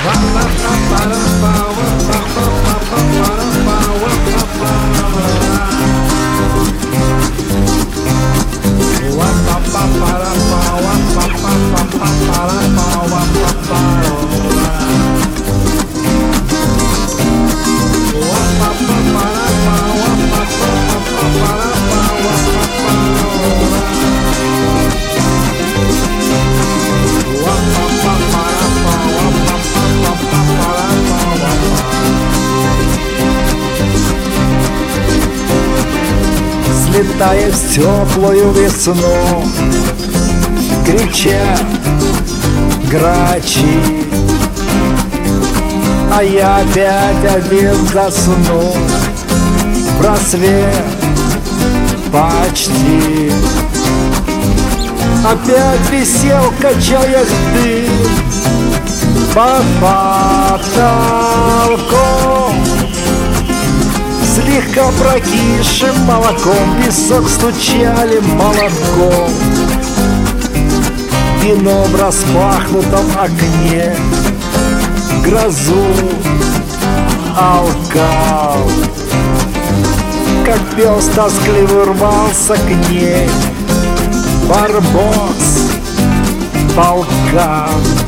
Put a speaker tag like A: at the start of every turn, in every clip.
A: Слетая в теплую весну, кричат грачи, а я опять один засну в рассвет почти. Опять висел, качаясь дым под потолком, слегка прокисшим молоком висок стучали молотком. Вино в распахнутом окне грозу алкал, как пес тоскливо рвался к ней барбос полка.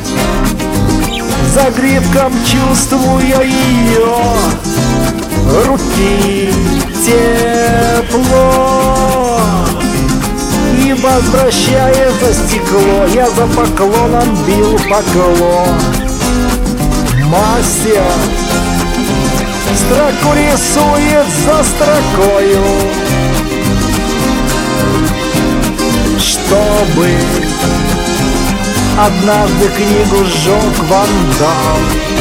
A: Загривком чувствуя ее руки тепло, и возвращаясь за стекло, я за поклоном бил поклон. Мастер строку рисует за строкою, чтобы однажды книгу сжег вандал.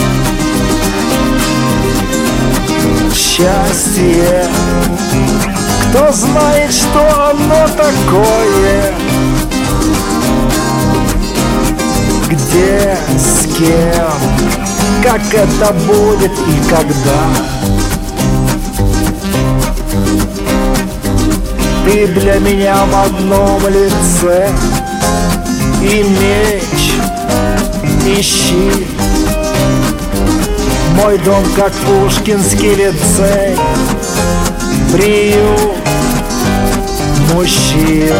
A: Счастье, кто знает, что оно такое, где, с кем, как это будет и когда. Ты для меня в одном лице, и меч, и щит. Мой дом, как пушкинский лицей, приют мужчин.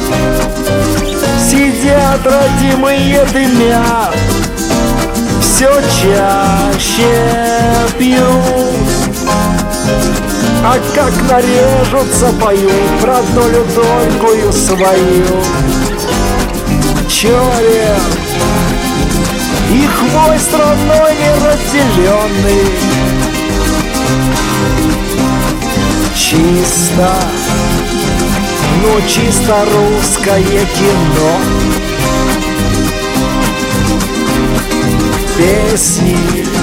A: Сидят родимые, дымят, все чаще пьют, а как нарежутся, поют про долю тонкую свою. Череп и хвой страной неразделенный, чисто, ну чисто русское кино. Песни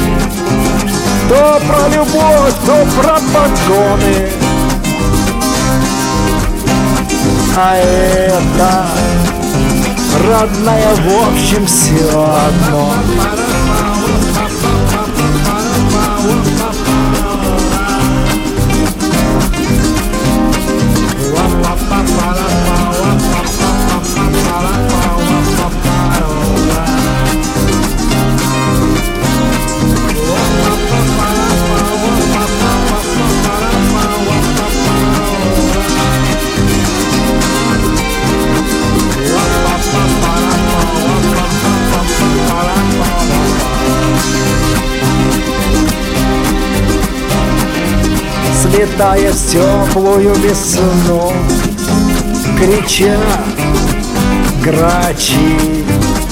A: то про любовь, то про погоны, а это родная, в общем, все одно. Слетая в теплую весну, кричат грачи,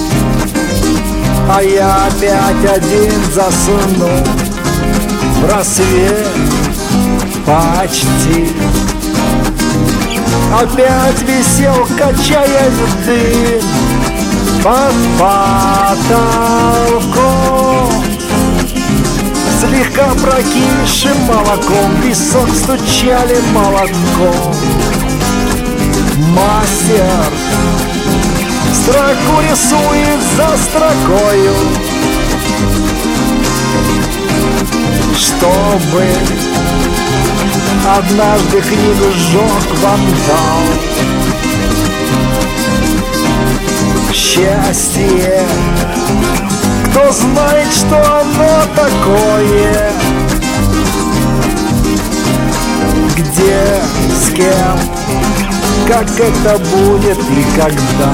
A: а я опять один засну в рассвет почти. Опять висел, качаясь дым под потолком, слегка прокисшим молоком висок стучали молотком. Мастер строку рисует за строкою, чтобы однажды книгу сжег вандал. Счастье, кто Кто знает, что оно такое? Где, с кем, как это будет и когда?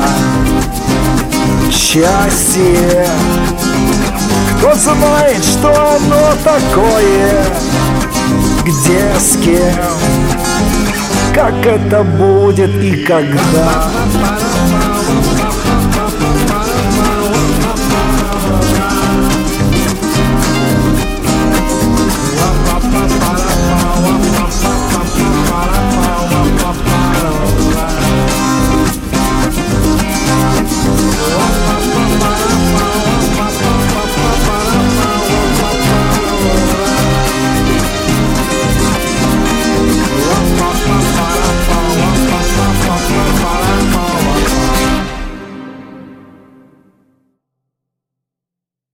A: Счастье. Кто знает, что оно такое? Где, с кем, как это будет и когда?